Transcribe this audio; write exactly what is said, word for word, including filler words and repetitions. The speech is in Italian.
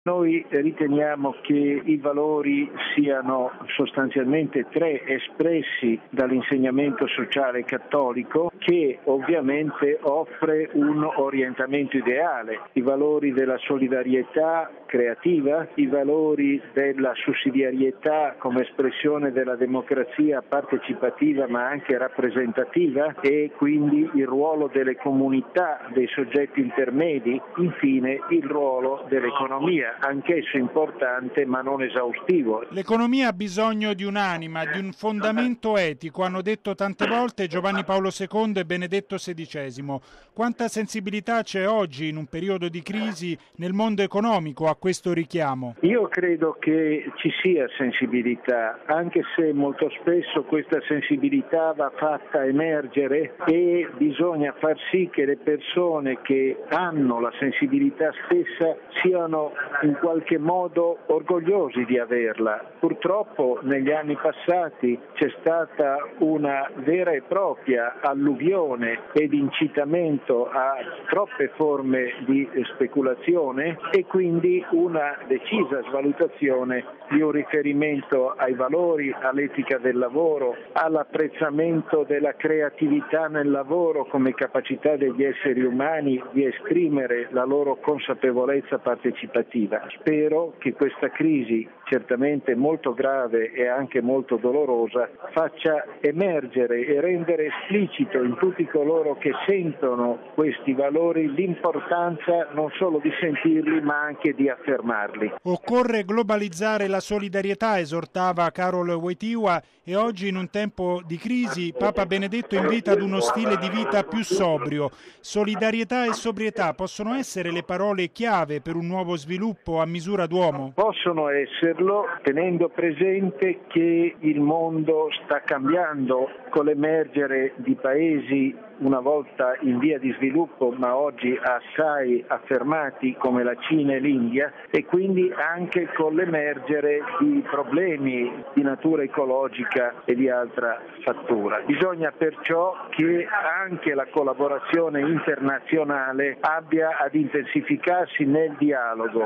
Noi riteniamo che i valori siano sostanzialmente tre, espressi dall'insegnamento sociale cattolico, che ovviamente offre un orientamento ideale: i valori della solidarietà creativa, i valori della sussidiarietà come espressione della democrazia partecipativa ma anche rappresentativa, e quindi il ruolo delle comunità, dei soggetti intermedi, infine il ruolo dell'economia, anch'esso importante ma non esaustivo. L'economia ha bisogno di un'anima, di un fondamento etico, hanno detto tante volte Giovanni Paolo secondo e Benedetto sedicesimo. Quanta sensibilità c'è oggi, in un periodo di crisi, nel mondo economico a questo richiamo? Io credo che ci sia sensibilità, anche se molto spesso questa sensibilità va fatta emergere e bisogna far sì che le persone che hanno la sensibilità stessa siano in qualche modo orgogliosi di averla. Purtroppo negli anni passati c'è stata una vera e propria alluvione ed incitamento a troppe forme di speculazione e quindi una decisa svalutazione di un riferimento ai valori, all'etica del lavoro, all'apprezzamento della creatività nel lavoro come capacità degli esseri umani di esprimere la loro consapevolezza partecipativa. Spero che questa crisi, certamente molto grave e anche molto dolorosa, faccia emergere e rendere esplicito in tutti coloro che sentono questi valori l'importanza non solo di sentirli ma anche di affermarli. Occorre globalizzare la solidarietà, esortava Karol Wojtyła, e oggi in un tempo di crisi Papa Benedetto invita ad uno stile di vita più sobrio. Solidarietà e sobrietà possono essere le parole chiave per un nuovo sviluppo a misura d'uomo? Possono esserlo, tenendo presente che il mondo sta cambiando con l'emergere di paesi una volta in via di sviluppo ma oggi assai affermati come la Cina e l'India, e quindi anche con l'emergere di problemi di natura ecologica e di altra fattura. Bisogna perciò che anche la collaborazione internazionale abbia ad intensificarsi nel dialogo